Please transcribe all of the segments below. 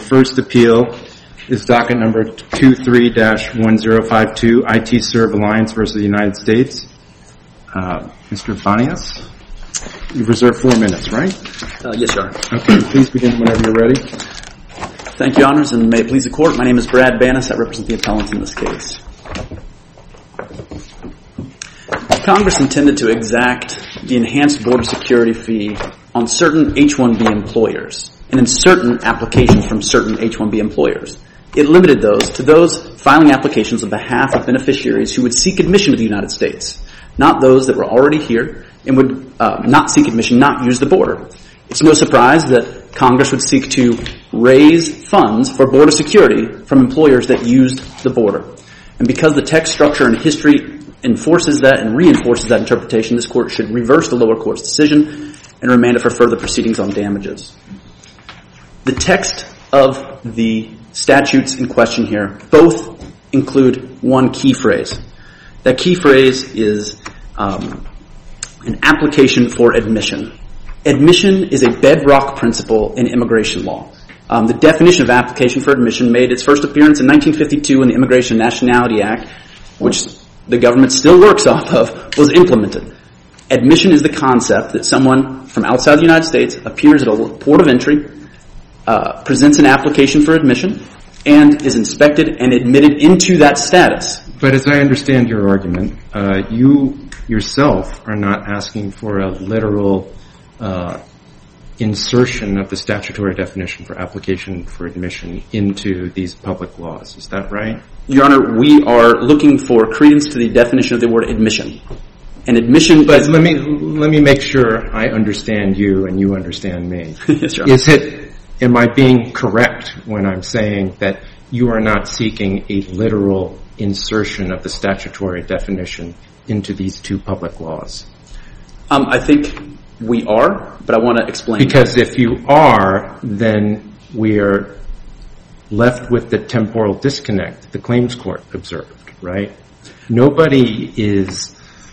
first appeal is docket number 23-1052, ITserve Alliance versus the United States. Mr. Banias, you've reserved 4 minutes, right? Yes, Your Honor. Okay, please begin whenever you're ready. Thank you, Your Honors, and may it please the Court. My name is Brad Banias. I represent the appellants in this case. Congress intended to exact the enhanced border security fee on certain H-1B employers and in certain applications from certain H-1B employers. It limited those to those filing applications on behalf of beneficiaries who would seek admission to the United States, not those that were already here and would not seek admission, not use the border. It's no surprise that Congress would seek to raise funds for border security from employers that used the border. And because the text, structure, and history enforces that and reinforces that interpretation, this Court should reverse the lower court's decision and remand it for further proceedings on damages. The text of the statutes in question here both include one key phrase. That key phrase is an application for admission. Admission is a bedrock principle in immigration law. The definition of application for admission made its first appearance in 1952 in the Immigration and Nationality Act, which the government still works off of, was implemented. Admission is the concept that someone from outside the United States appears at a port of entry, presents an application for admission, and is inspected and admitted into that status. But as I understand your argument, you yourself are not asking for a literal insertion of the statutory definition for application for admission into these public laws. Is that right? Your Honor, we are looking for credence to the definition of the word admission. And admission But let me make sure I understand you and you understand me. Yes, Your Honor. Am I being correct when I'm saying that you are not seeking a literal insertion of the statutory definition into these two public laws? I think we are, but I want to explain. Because if you are, then we are left with the temporal disconnect that the claims court observed, right? Nobody is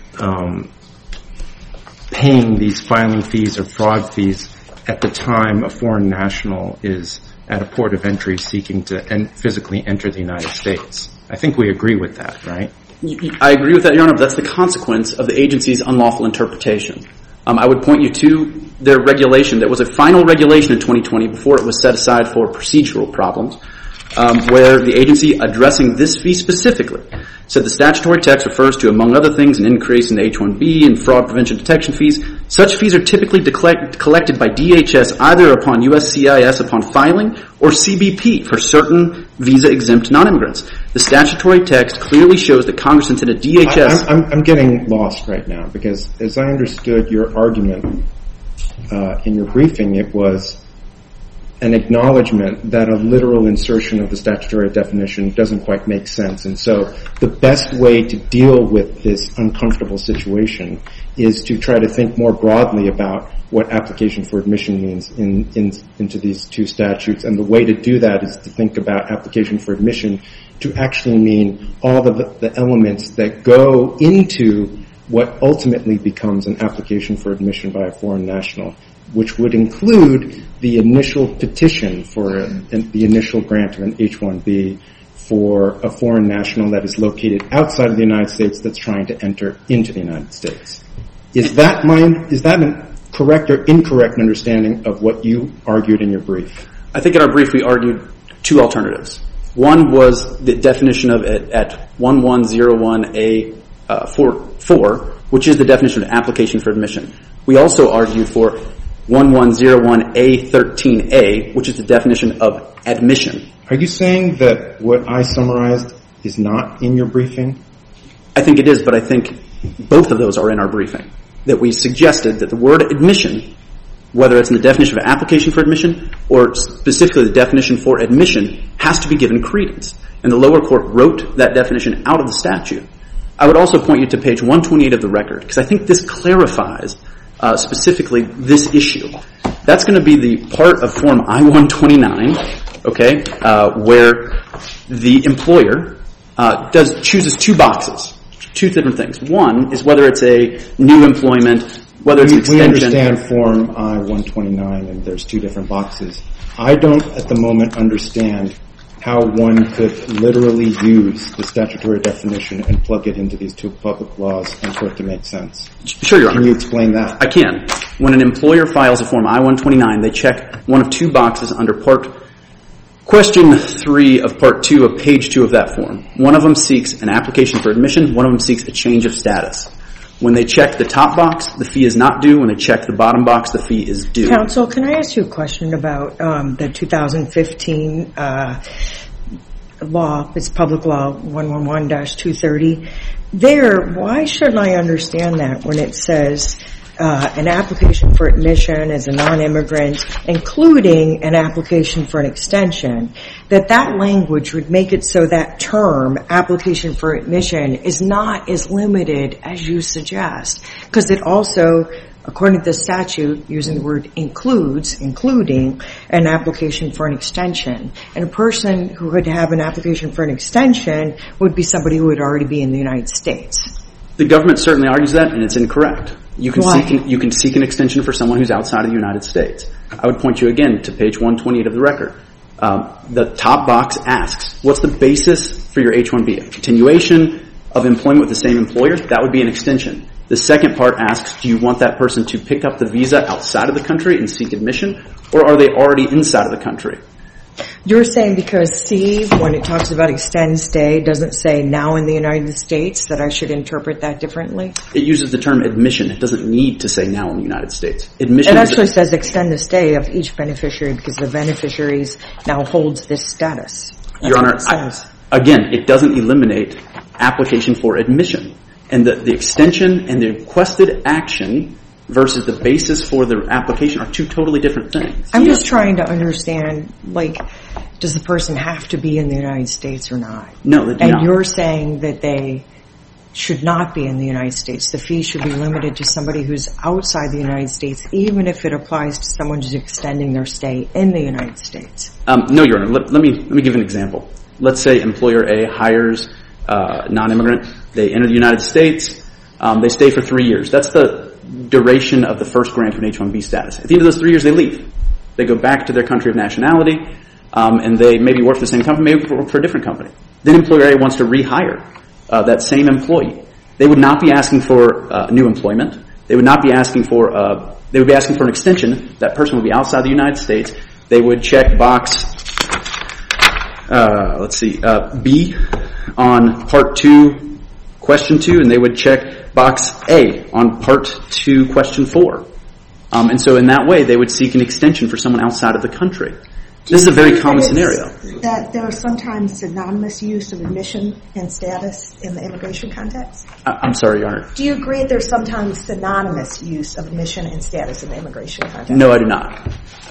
paying these filing fees or fraud fees at the time a foreign national is at a port of entry seeking to physically enter the United States. I think we agree with that, right? I agree with that, Your Honor, but that's the consequence of the agency's unlawful interpretation. I would point you to their regulation. There was a final regulation in 2020 before it was set aside for procedural problems, where the agency addressing this fee specifically said the statutory text refers to, among other things, an increase in the H-1B and fraud prevention detection fees. Such fees are typically collected by DHS either upon USCIS upon filing or CBP for certain visa-exempt non-immigrants. The statutory text clearly shows that Congress intended DHS... I'm getting lost right now because as I understood your argument in your briefing, it was an acknowledgement that a literal insertion of the statutory definition doesn't quite make sense. And so the best way to deal with this uncomfortable situation is to try to think more broadly about what application for admission means into these two statutes. And the way to do that is to think about application for admission to actually mean all of the elements that go into what ultimately becomes an application for admission by a foreign national, which would include the initial petition for the initial grant of an H-1B for a foreign national that is located outside of the United States that's trying to enter into the United States. Is that a correct or incorrect understanding of what you argued in your brief? I think in our brief we argued two alternatives. One was the definition of it at 1101A4, which is the definition of application for admission. We also argued for 1101A13A, which is the definition of admission. Are you saying that what I summarized is not in your briefing? I think it is, but I think both of those are in our briefing. That we suggested that the word admission, whether it's in the definition of application for admission or specifically the definition for admission, has to be given credence. And the lower court wrote that definition out of the statute. I would also point you to page 128 of the record, because I think this clarifies specifically this issue. That's going to be the part of Form I-129, okay, where the employer chooses two boxes, two different things. One is whether it's a new employment, whether it's an We extension. understand Form I-129, and there's two different boxes. I don't, at the moment, understand how one could literally use the statutory definition and plug it into these two public laws and for it to make sense. Sure, Your Honor. Can you explain that? I can. When an employer files a Form I-129, they check one of two boxes under Question 3 of Part 2 of Page 2 of that form. One of them seeks an application for admission. One of them seeks a change of status. When they check the top box, the fee is not due. When they check the bottom box, the fee is due. Counsel, can I ask you a question about the 2015 law? It's Public Law 111-230. There, why shouldn't I understand that when it says an application for admission as a non-immigrant, including an application for an extension, that language would make it so that term, application for admission, is not as limited as you suggest? Because it also, according to the statute, using the word including an application for an extension. And a person who would have an application for an extension would be somebody who would already be in the United States. The government certainly argues that, and it's incorrect. You can seek an extension for someone who's outside of the United States. I would point you again to page 128 of the record. The top box asks, what's the basis for your H-1B? A continuation of employment with the same employer? That would be an extension. The second part asks, do you want that person to pick up the visa outside of the country and seek admission, or are they already inside of the country? You're saying because C, when it talks about extend stay, doesn't say now in the United States, that I should interpret that differently? It uses the term admission. It doesn't need to say now in the United States. Admission. It actually says extend the stay of each beneficiary because the beneficiaries now holds this status. That's Your Honor, again, it doesn't eliminate application for admission. And the extension and the requested action versus the basis for the application are two totally different things. I'm just trying to understand, does the person have to be in the United States or not? No, they do not. And you're saying that they should not be in the United States. The fee should be limited to somebody who's outside the United States, even if it applies to someone who's extending their stay in the United States. No, Your Honor. Let me give an example. Let's say employer A hires non-immigrant. They enter the United States. They stay for 3 years. That's the duration of the first grant of an H-1B status. At the end of those 3 years, they leave. They go back to their country of nationality, and they maybe work for the same company, maybe work for a different company. Then employer A wants to rehire that same employee. They would not be asking for new employment. They would not be asking for they would be asking for an extension. That person would be outside the United States. They would check box B on Part 2, Question 2, and they would check box A on Part 2, Question 4. And so in that way, they would seek an extension for someone outside of the country. This is a very common scenario. That there are sometimes synonymous use of admission and status in the immigration context? I'm sorry, Your Honor. Do you agree that there's sometimes synonymous use of admission and status in the immigration context? No, I do not.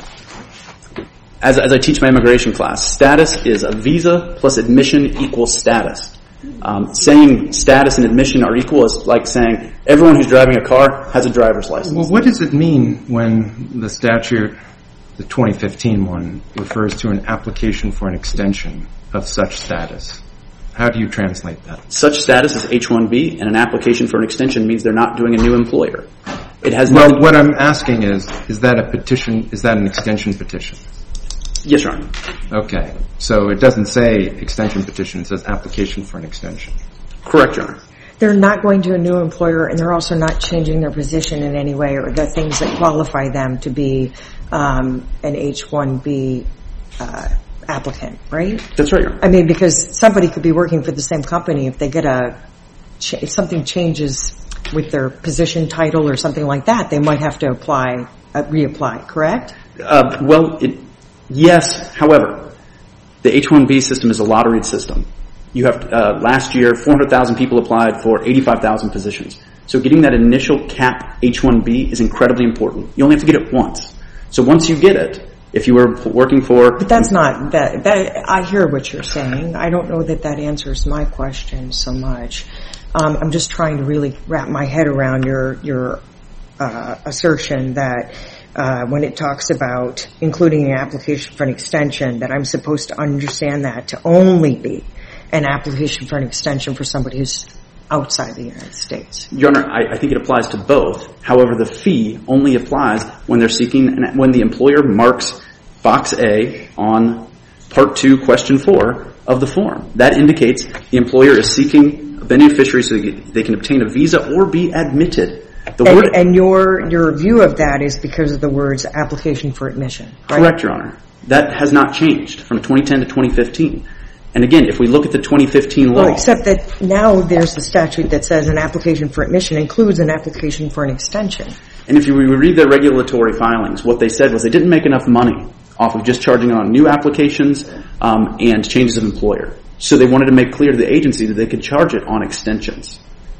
As I teach my immigration class, status is a visa plus admission equals status. Saying status and admission are equal is like saying everyone who's driving a car has a driver's license. Well, what does it mean when the statute, the 2015 one, refers to an application for an extension of such status? How do you translate that? Such status is H-1B, and an application for an extension means they're not doing a new employer. It has well, what I'm asking is that a petition? Is that an extension petition? Yes, Your Honor. Okay. So it doesn't say extension petition. It says application for an extension. Correct, Your Honor. They're not going to a new employer, and they're also not changing their position in any way or the things that qualify them to be an H-1B applicant, right? That's right, Your Honor. I mean, because somebody could be working for the same company. If they get if something changes with their position title or something like that, they might have to reapply, correct? Yes. However, the H-1B system is a lottery system. You have last year 400,000 people applied for 85,000 positions. So getting that initial cap H-1B is incredibly important. You only have to get it once. So once you get it, if you were working for... But that's not... That I hear what you're saying. I don't know that answers my question so much. I'm just trying to really wrap my head around your assertion that when it talks about including an application for an extension, that I'm supposed to understand that to only be an application for an extension for somebody who's outside the United States. Your Honor, I think it applies to both. However, the fee only applies when they're seeking, when the employer marks box A on Part 2, Question 4 of the form. That indicates the employer is seeking a beneficiary so they can obtain a visa or be admitted. And your view of that is because of the words application for admission, right? Correct, Your Honor. That has not changed from 2010 to 2015. And again, if we look at the 2015 law... Well, except that now there's the statute that says an application for admission includes an application for an extension. And if you read their regulatory filings, what they said was they didn't make enough money off of just charging on new applications and changes of employer. So they wanted to make clear to the agency that they could charge it on extensions.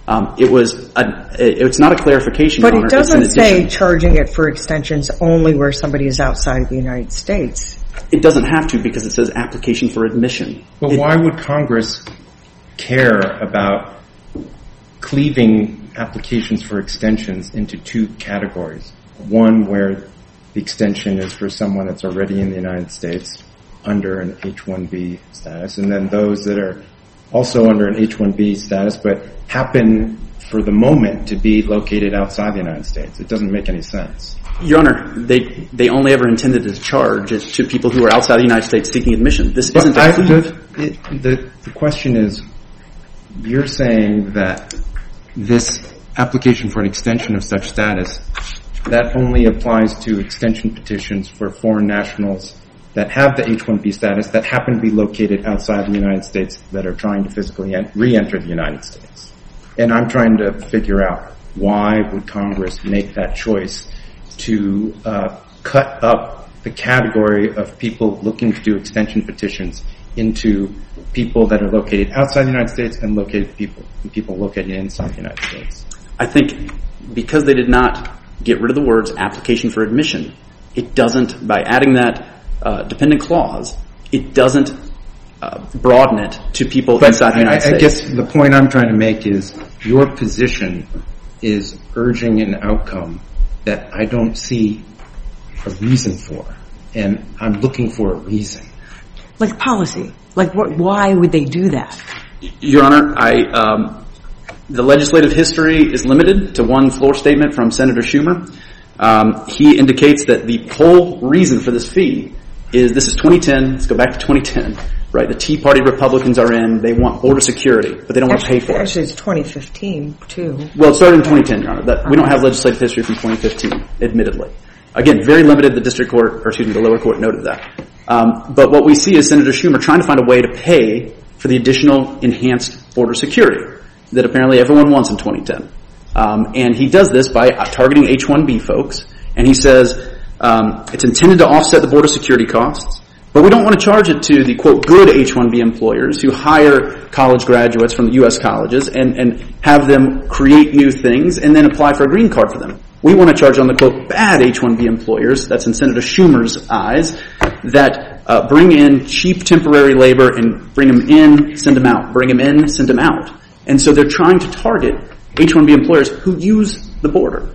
It's not a clarification, But Your Honor. It doesn't say charging it for extensions only where somebody is outside of the United States. It doesn't have to because it says application for admission. But why would Congress care about cleaving applications for extensions into two categories? One where the extension is for someone that's already in the United States under an H-1B status, and then those that are also under an H-1B status but happen for the moment to be located outside the United States. It doesn't make any sense. Your Honor, they only ever intended to charge it to people who are outside the United States seeking admission. This isn't a cleave. The question is, you're saying that this application for an extension of such status, that only applies to extension petitions for foreign nationals that have the H-1B status that happen to be located outside the United States that are trying to physically re-enter the United States. And I'm trying to figure out why would Congress make that choice to cut up the category of people looking to do extension petitions into people that are located outside the United States and people located inside the United States. I think because they did not get rid of the words application for admission, it doesn't, by adding that dependent clause, it doesn't broaden it to people inside the United States. I guess the point I'm trying to make is your position is urging an outcome that I don't see a reason for, and I'm looking for a reason. Like policy. Like why would they do that? Your Honor, the legislative history is limited to one floor statement from Senator Schumer. He indicates that the whole reason for this fee is, this is 2010, let's go back to 2010, right? The Tea Party Republicans are in, they want border security, but they don't want to pay for it. Actually, it's 2015, too. Well, it started in 2010, Your Honor. We don't have legislative history from 2015, admittedly. Again, very limited, the lower court noted that. But what we see is Senator Schumer trying to find a way to pay for the additional enhanced border security that apparently everyone wants in 2010. And he does this by targeting H-1B folks, and he says it's intended to offset the border security costs, but we don't want to charge it to the, quote, good H-1B employers who hire college graduates from the U.S. colleges and have them create new things and then apply for a green card for them. We want to charge on the, quote, bad H-1B employers, that's in Senator Schumer's eyes, that bring in cheap temporary labor and bring them in, send them out, bring them in, send them out. And so they're trying to target H-1B employers who use the border.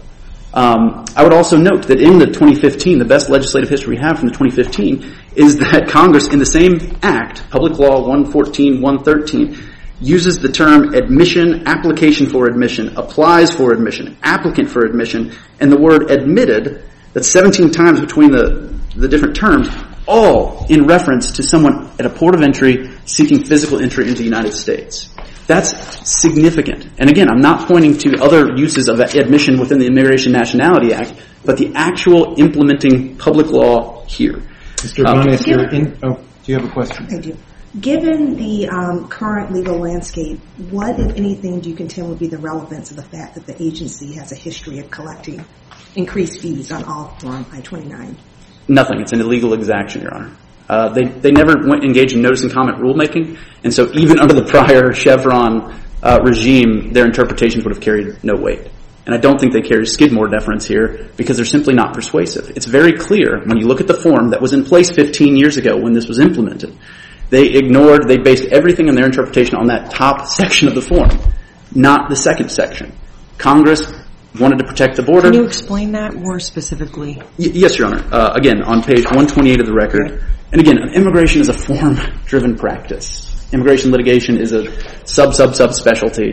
I would also note that in the 2015, the best legislative history we have from the 2015 is that Congress, in the same act, Public Law 114-113, uses the term admission, application for admission, applies for admission, applicant for admission, and the word admitted, that's 17 times between the different terms, all in reference to someone at a port of entry seeking physical entry into the United States. That's significant. And again, I'm not pointing to other uses of admission within the Immigration Nationality Act, but the actual implementing public law here. Mr. Bonas, do you have a question? I do. Given the current legal landscape, what, if anything, do you contend would be the relevance of the fact that the agency has a history of collecting increased fees on all Form I-29? Nothing. It's an illegal exaction, Your Honor. They never engaged in notice and comment rulemaking, and so even under the prior Chevron regime, their interpretations would have carried no weight. And I don't think they carry Skidmore deference here because they're simply not persuasive. It's very clear when you look at the form that was in place 15 years ago when this was implemented. They based everything in their interpretation on that top section of the form, not the second section. Congress wanted to protect the border. Can you explain that more specifically? Yes, Your Honor. Again, on page 128 of the record. And again, immigration is a form-driven practice. Immigration litigation is a sub-specialty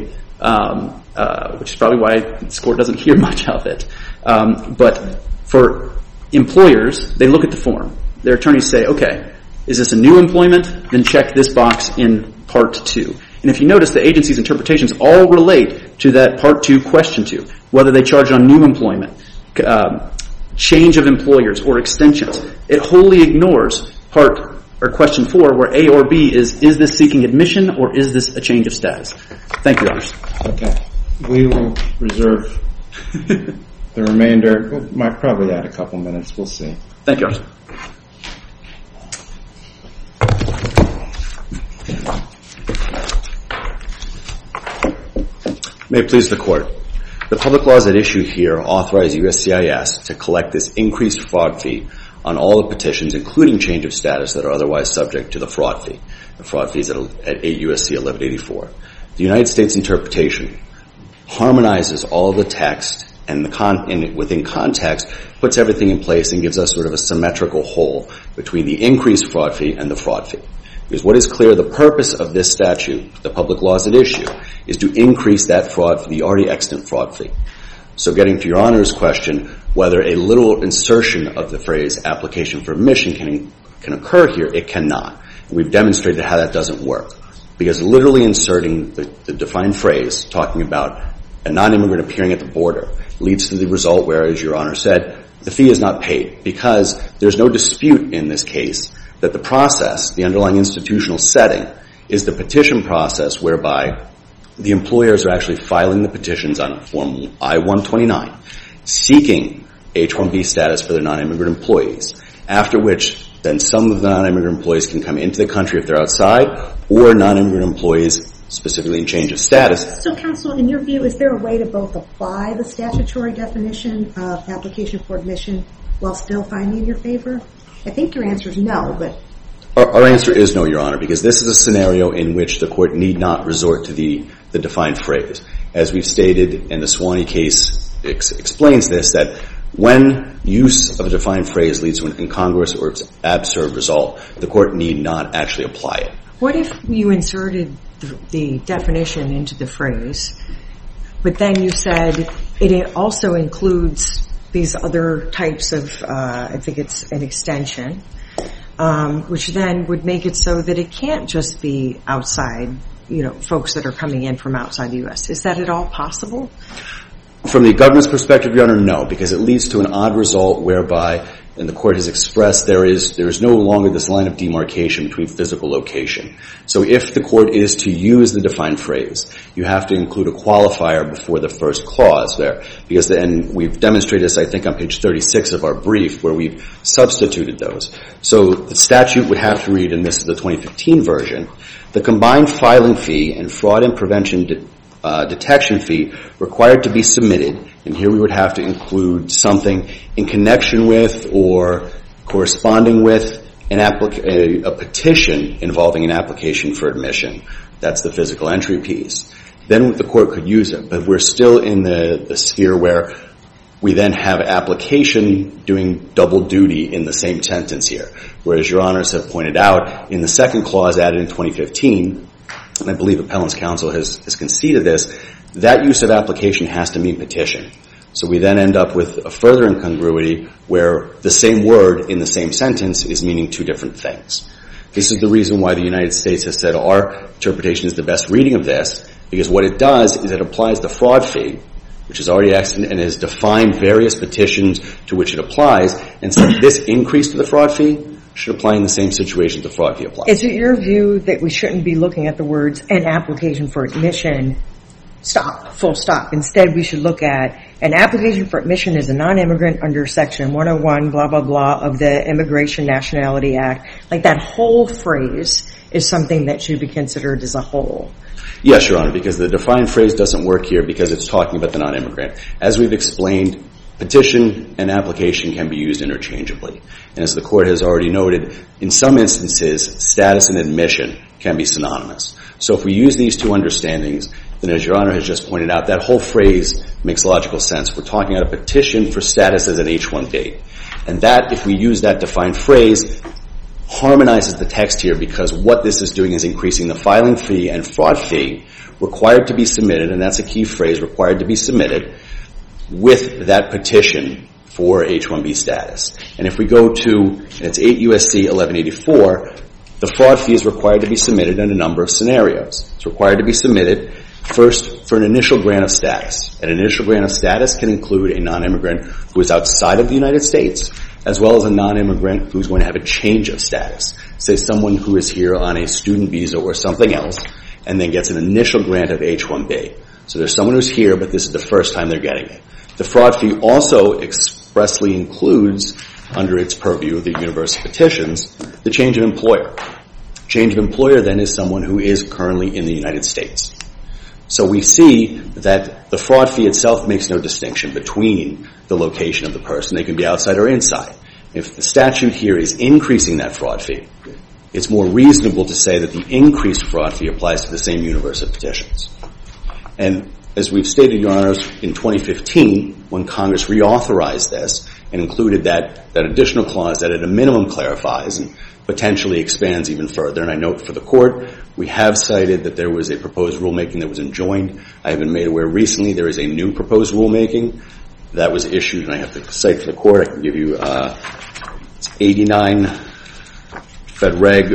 which is probably why this court doesn't hear much of it. But for employers, they look at the form. Their attorneys say, okay, is this a new employment? Then check this box in Part 2. And if you notice, the agency's interpretations all relate to that Part 2, Question 2, whether they charge on new employment, change of employers, or extensions. It wholly ignores Question 4, where A or B is this seeking admission or is this a change of status? Thank you, Your Honors. Okay. We will reserve the remainder. We might probably add a couple minutes. We'll see. Thank you, Your Honors. May it please the Court. The public laws at issue here authorize USCIS to collect this increased fraud fee on all the petitions, including change of status, that are otherwise subject to the fraud fee. The fraud fee is at 8 U.S.C. 1184. The United States interpretation harmonizes all of the text and within context puts everything in place and gives us sort of a symmetrical whole between the increased fraud fee and the fraud fee. Because what is clear, the purpose of this statute, the public laws at issue, is to increase that fraud fee, the already extant fraud fee. So getting to Your Honor's question, whether a literal insertion of the phrase application for admission can occur here, it cannot. And we've demonstrated how that doesn't work. Because literally inserting the defined phrase, talking about a non-immigrant appearing at the border, leads to the result where, as Your Honor said, the fee is not paid. Because there's no dispute in this case that the process, the underlying institutional setting, is the petition process whereby the employers are actually filing the petitions on Form I-129, seeking H-1B status for their non-immigrant employees, after which then some of the non-immigrant employees can come into the country if they're outside, or non-immigrant employees specifically in change of status. So, counsel, in your view, is there a way to both apply the statutory definition of application for admission while still finding in your favor? I think your answer is no, but... Our answer is no, Your Honor, because this is a scenario in which the Court need not resort to the defined phrase. As we've stated, and the Swanee case explains this, that when use of a defined phrase leads to an incongruous or absurd result, the Court need not actually apply it. What if you inserted the definition into the phrase, but then you said it also includes these other types of, I think it's an extension, which then would make it so that it can't just be outside, folks that are coming in from outside the U.S. Is that at all possible? From the government's perspective, Your Honor, no, because it leads to an odd result whereby, and the Court has expressed, there is no longer this line of demarcation between physical location. So if the Court is to use the defined phrase, you have to include a qualifier before the first clause there, because then we've demonstrated this, I think, on page 36 of our brief, where we've substituted those. So the statute would have to read, and this is the 2015 version, the combined filing fee and fraud and prevention detection fee required to be submitted, and here we would have to include something in connection with or corresponding with a petition involving an application for admission. That's the physical entry piece. Then the Court could use it, but we're still in the sphere where we then have application doing double duty in the same sentence here. Whereas Your Honors have pointed out, in the second clause added in 2015, and I believe Appellant's counsel has conceded this, that use of application has to mean petition. So we then end up with a further incongruity where the same word in the same sentence is meaning two different things. This is the reason why the United States has said our interpretation is the best reading of this, because what it does is it applies the fraud fee, which is already extant and has defined various petitions to which it applies, and said this increase to the fraud fee should apply in the same situation the fraud fee applies. Is it your view that we shouldn't be looking at the words an application for admission, full stop? Instead, we should look at an application for admission as a non-immigrant under Section 101, blah, blah, blah, of the Immigration Nationality Act. Like that whole phrase is something that should be considered as a whole. Yes, Your Honor, because the defined phrase doesn't work here because it's talking about the non-immigrant. As we've explained, petition and application can be used interchangeably. And as the Court has already noted, in some instances, status and admission can be synonymous. So if we use these two understandings, then as Your Honor has just pointed out, that whole phrase makes logical sense. We're talking about a petition for status as an H-1B. And that, if we use that defined phrase, harmonizes the text here because what this is doing is increasing the filing fee and fraud fee required to be submitted, and that's a key phrase, required to be submitted, with that petition for H-1B status. And if we go to, and it's 8 U.S.C. 1184, the fraud fee is required to be submitted in a number of scenarios. It's required to be submitted first for an initial grant of status. An initial grant of status can include a non-immigrant who is outside of the United States, as well as a non-immigrant who's going to have a change of status. Say someone who is here on a student visa or something else, and then gets an initial grant of H-1B. So there's someone who's here, but this is the first time they're getting it. The fraud fee also expressly includes, under its purview, the universe of petitions, the change of employer. Change of employer then is someone who is currently in the United States. So we see that the fraud fee itself makes no distinction between the location of the person. They can be outside or inside. If the statute here is increasing that fraud fee, it's more reasonable to say that the increased fraud fee applies to the same universe of petitions. And as we've stated, Your Honors, in 2015, when Congress reauthorized this and included that additional clause that at a minimum clarifies and potentially expands even further, and I note for the Court, we have cited that there was a proposed rulemaking that was enjoined. I have been made aware recently there is a new proposed rulemaking that was issued, and I have to cite for the Court. I can give you, it's 89 Fed Reg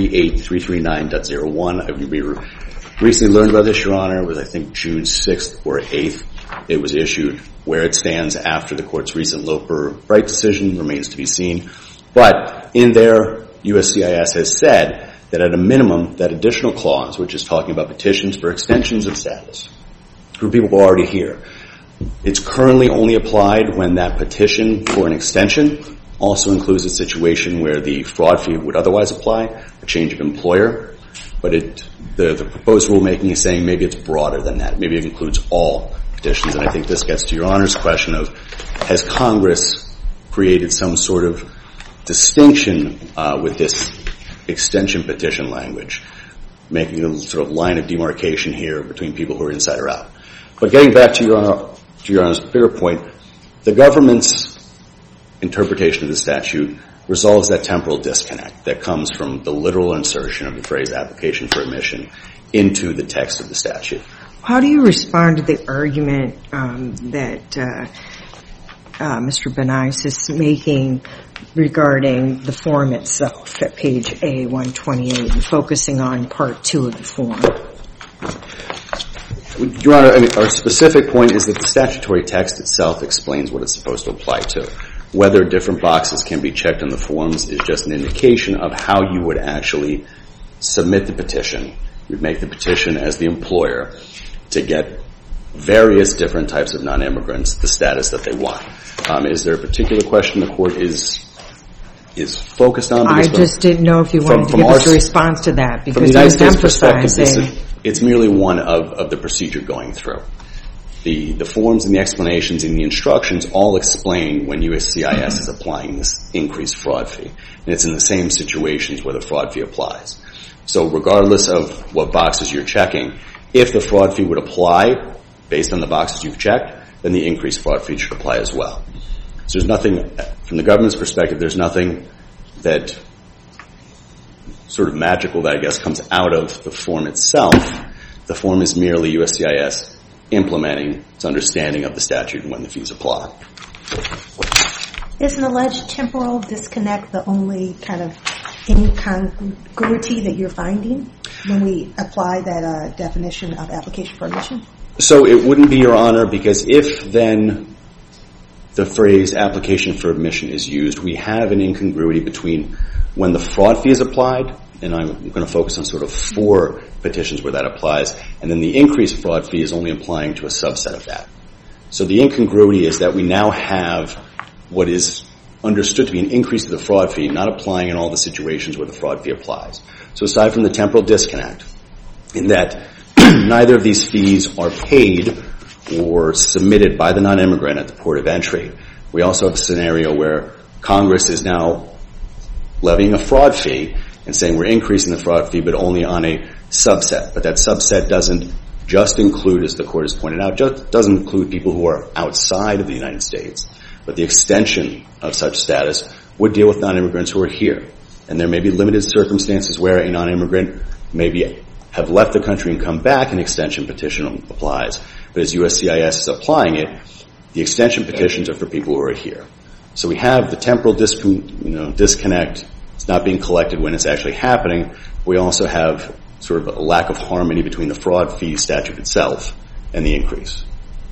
48339.01. We recently learned about this, Your Honor. It was, I think, June 6th or 8th. It was issued. Where it stands after the Court's recent Loper-Bright decision remains to be seen. But in there, USCIS has said that at a minimum, that additional clause, which is talking about petitions for extensions of status for people who are already here, it's currently only applied when that petition for an extension also includes a situation where the fraud fee would otherwise apply, a change of employer. But the proposed rulemaking is saying maybe it's broader than that. Maybe it includes all petitions. And I think this gets to Your Honor's question of, has Congress created some sort of distinction with this extension petition language, making a sort of line of demarcation here between people who are inside or out? But getting back to Your Honor's bigger point, the government's interpretation of the statute resolves that temporal disconnect that comes from the literal insertion of the phrase application for admission into the text of the statute. How do you respond to the argument that Mr. Benice is making regarding the form itself at page A128 and focusing on part 2 of the form? Your Honor, our specific point is that the statutory text itself explains what it's supposed to apply to. Whether different boxes can be checked on the forms is just an indication of how you would actually submit the petition. You'd make the petition as the employer to get various different types of non-immigrants the status that they want. Is there a particular question the Court is focused on? I just didn't know if you wanted to give us a response to that, because from the United States perspective, it's merely one of the procedure going through. The forms and the explanations and the instructions all explain when USCIS is applying this increased fraud fee. And it's in the same situations where the fraud fee applies. So regardless of what boxes you're checking, if the fraud fee would apply based on the boxes you've checked, then the increased fraud fee should apply as well. So there's nothing, from the government's perspective, there's nothing that sort of magical that I guess comes out of the form itself. The form is merely USCIS implementing its understanding of the statute and when the fees apply. Is an alleged temporal disconnect the only kind of incongruity that you're finding when we apply that definition of application for admission? So it wouldn't be, Your Honor, because if then the phrase application for admission is used, we have an incongruity between when the fraud fee is applied, and I'm going to focus on sort of 4 petitions where that applies, and then the increased fraud fee is only applying to a subset of that. So the incongruity is that we now have what is understood to be an increase to the fraud fee, not applying in all the situations where the fraud fee applies. So aside from the temporal disconnect, in that neither of these fees are paid or submitted by the non-immigrant at the port of entry, we also have a scenario where Congress is now levying a fraud fee and saying we're increasing the fraud fee but only on a subset. But that subset doesn't just include, as the Court has pointed out, just doesn't include people who are outside of the United States. But the extension of such status would deal with non-immigrants who are here. And there may be limited circumstances where a non-immigrant may be have left the country and come back, an extension petition applies. But as USCIS is applying it, the extension petitions are for people who are here. So we have the temporal disconnect. It's not being collected when it's actually happening. We also have sort of a lack of harmony between the fraud fee statute itself and the increase.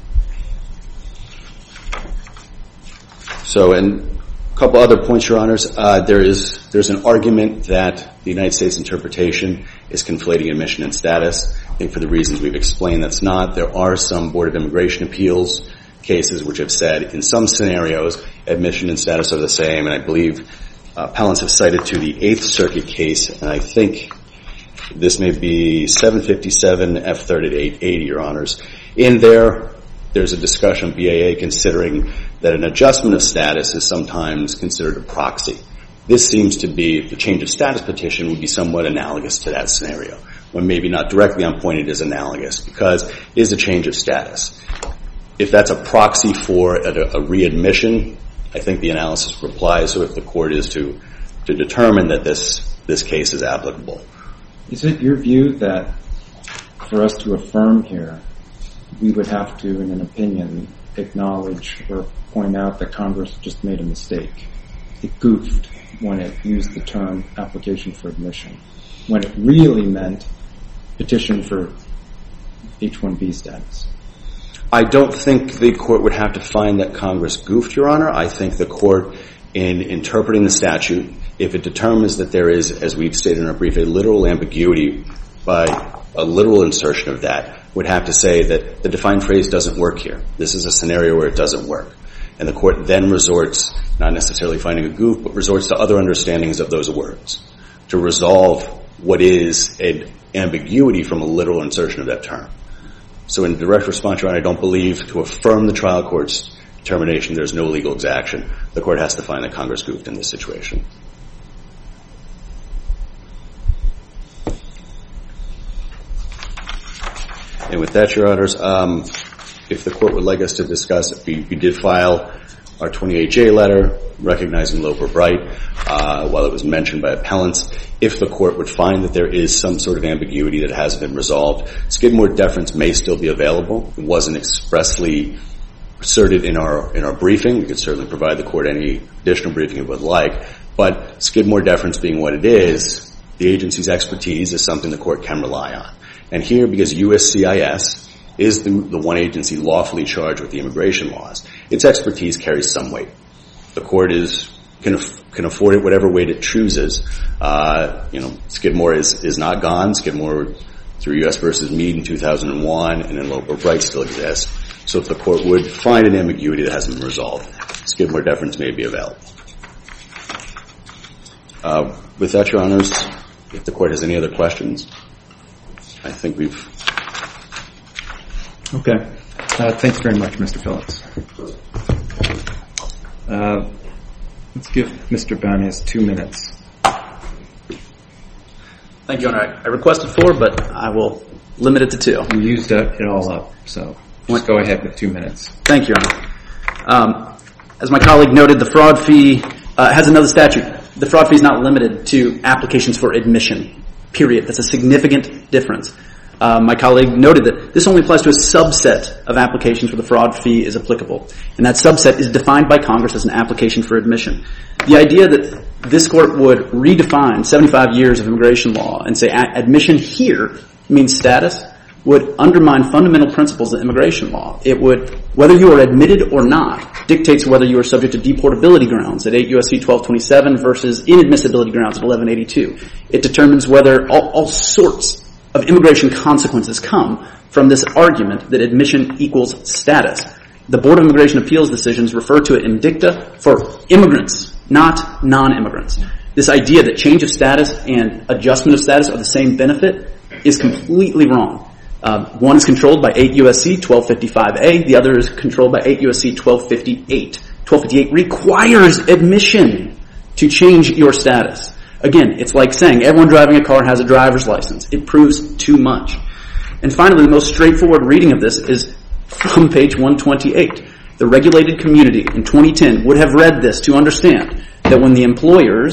So, and a couple other points, Your Honors. There's an argument that the United States interpretation is conflating admission and status. I think for the reasons we've explained, that's not. There are some Board of Immigration Appeals cases which have said in some scenarios admission and status are the same, and I believe appellants have cited to the Eighth Circuit case, and I think this may be 757 F3rd at 880, Your Honors. In there's a discussion of BAA considering that an adjustment of status is sometimes considered a proxy. This seems to be, the change of status petition would be somewhat analogous to that scenario. When maybe not directly on point, it is analogous because it is a change of status. If that's a proxy for a readmission, I think the analysis applies. So if the court is to determine that this case is applicable. Is it your view that for us to affirm here, we would have to, in an opinion, acknowledge or point out that Congress just made a mistake? It goofed when it used the term application for admission, when it really meant petition for H-1B status. I don't think the court would have to find that Congress goofed, Your Honor. I think the court, in interpreting the statute, if it determines that there is, as we've stated in our brief, a literal ambiguity by a literal insertion of that, would have to say that the defined phrase doesn't work here. This is a scenario where it doesn't work. And the court then resorts, not necessarily finding a goof, but resorts to other understandings of those words to resolve what is an ambiguity from a literal insertion of that term. So in direct response, Your Honor, I don't believe to affirm the trial court's determination there's no legal exaction. The court has to find that Congress goofed in this situation. And with that, Your Honors, if the court would like us to discuss, we did file our 28J letter recognizing Loper Bright while it was mentioned by appellants. If the court would find that there is some sort of ambiguity that hasn't been resolved, Skidmore deference may still be available. It wasn't expressly asserted in our briefing. We could certainly provide the court any additional briefing it would like. But Skidmore deference being what it is, the agency's expertise is something the court can rely on. And here, because USCIS is the one agency lawfully charged with the immigration laws, its expertise carries some weight. The court can afford it whatever weight it chooses. Skidmore is not gone. Skidmore, through U.S. versus Meade in 2001, and then Loper Bright still exists. So if the court would find an ambiguity that hasn't been resolved, Skidmore deference may be available. With that, Your Honors, if the court has any other questions, I think we've... Okay. Thanks very much, Mr. Phillips. Let's give Mr. Banez 2 minutes. Thank you, Your Honor. I requested 4, but I will limit it to 2. You used it all up, so let's go ahead with 2 minutes. Thank you, Your Honor. As my colleague noted, the fraud fee has another statute. The fraud fee is not limited to applications for admission, period. That's a significant difference. My colleague noted that this only applies to a subset of applications where the fraud fee is applicable. And that subset is defined by Congress as an application for admission. The idea that this court would redefine 75 years of immigration law and say admission here means status would undermine fundamental principles of immigration law. It would, whether you are admitted or not, dictates whether you are subject to deportability grounds at 8 U.S.C. 1227 versus inadmissibility grounds at 1182. It determines whether all sorts of immigration consequences come from this argument that admission equals status. The Board of Immigration Appeals decisions refer to it in dicta for immigrants, not non-immigrants. This idea that change of status and adjustment of status are the same benefit is completely wrong. One is controlled by 8 U.S.C. 1255A. The other is controlled by 8 U.S.C. 1258. 1258 requires admission to change your status. Again, it's like saying everyone driving a car has a driver's license. It proves too much. And finally, the most straightforward reading of this is from page 128. The regulated community in 2010 would have read this to understand that when the employers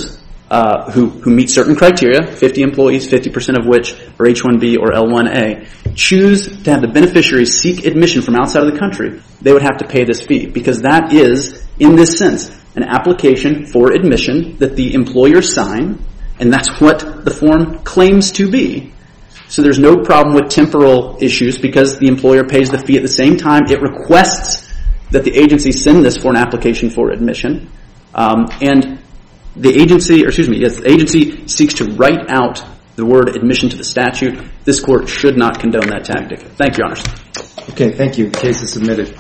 who meet certain criteria, 50 employees, 50% of which are H-1B or L-1A, choose to have the beneficiaries seek admission from outside of the country, they would have to pay this fee, because that is, in this sense, an application for admission that the employer sign, and that's what the form claims to be. So there's no problem with temporal issues because the employer pays the fee at the same time it requests that the agency send this for an application for admission. And the agency seeks to write out the word admission to the statute. This court should not condone that tactic. Thank you, Your Honors. Okay, thank you. Case is submitted.